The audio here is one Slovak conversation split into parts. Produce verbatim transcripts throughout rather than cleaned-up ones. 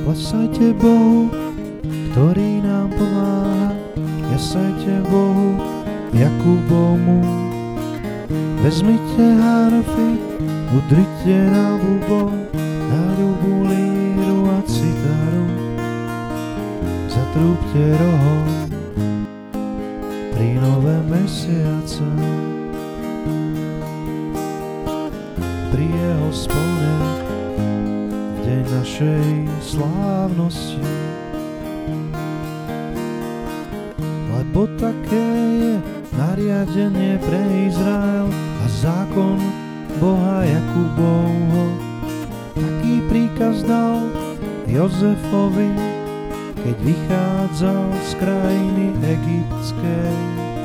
Klesajte Bohu, ktorý nám pomáha, jasajte Bohu, Jakubovmu. Vezmite harfy, udrite na bubo, na ľubú líru a citaru. Zatrúbte rohom pri nové mesiace, pri jeho spone v deň našej slávnosti. Lebo také je nariadenie pre Izrael a zákon Boha Jakubovho. Taký príkaz dal Jozefovi, keď vychádzal z krajiny egyptskej.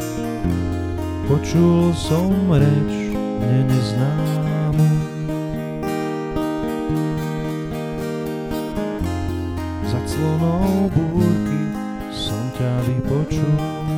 Počul som reč mne neznámu, za clonou búrky som ťa vypočul.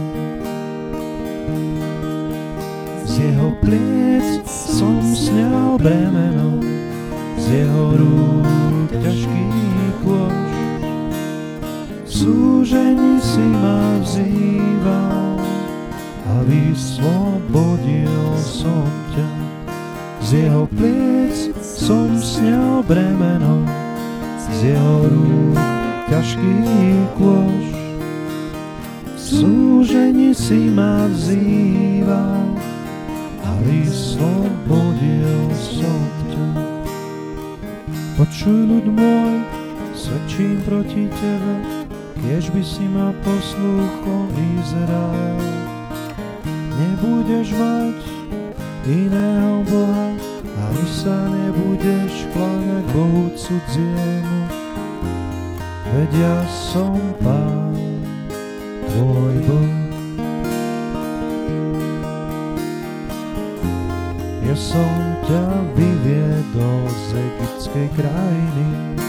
Z jeho pliec som sňal bremeno, z jeho rúk ťažký kôž. V súžení si ma vzýval a vyslobodil som ťa. Z jeho pliec som sňal bremeno, z jeho rúk ťažký kôž. V súžení si ma vzýval a vyslobodil som ťa. Počuj, ľud môj, svedčím proti tebe, kiež by si ma poslúchol, Izrael. Nebudeš mať iného Boha, ani sa nebudeš kláňať Bohu cudziemu. Veď ja som Pán, tvoj Boh. Ja som ťa vyviedol z egyptskej krajiny,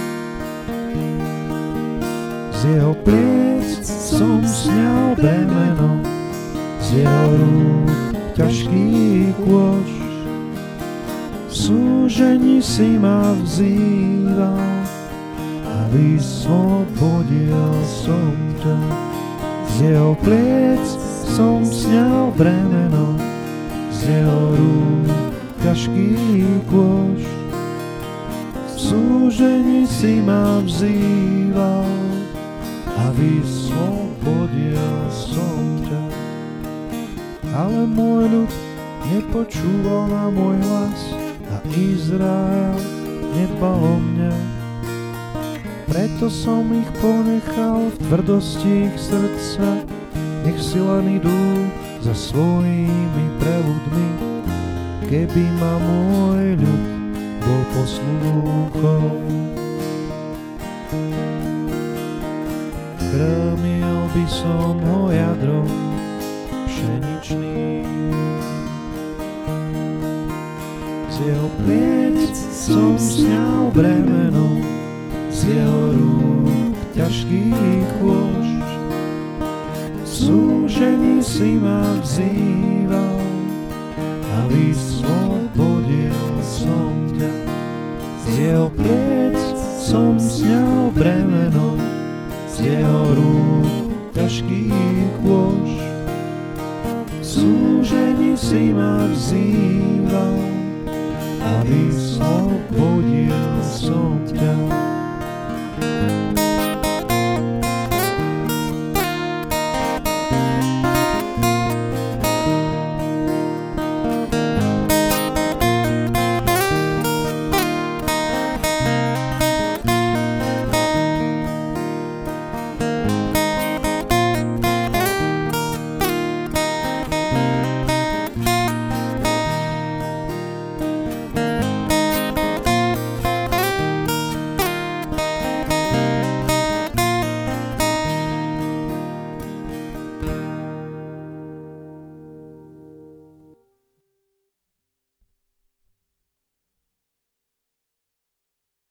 z jeho pliec som sňal bremeno, z jeho rúk ťažký kôž. V súžení si ma vzýval a vyslobodil som ťa. Z jeho pliec som sňal bremeno, z jeho rúk ťažký kôž. V súžení si ma vzýval a vyslobodil som ťa. Ale môj ľud nepočúval na môj hlas a Izrael nedbal o mňa. Preto som ich ponechal v tvrdosti ich srdca, nech si len idú za svojimi preľudmi. Keby ma môj ľud bol poslúchol, krmil by som ho jadrom pšeničným. Z jeho pliec som sňal bremeno, z jeho rúk ťažký kôž. V súžení si ma vzýval a vyslobodil som ťa. Z jeho pliec som sňal bremeno, z jeho rúk ťažký kôž. V súžení si ma vzýval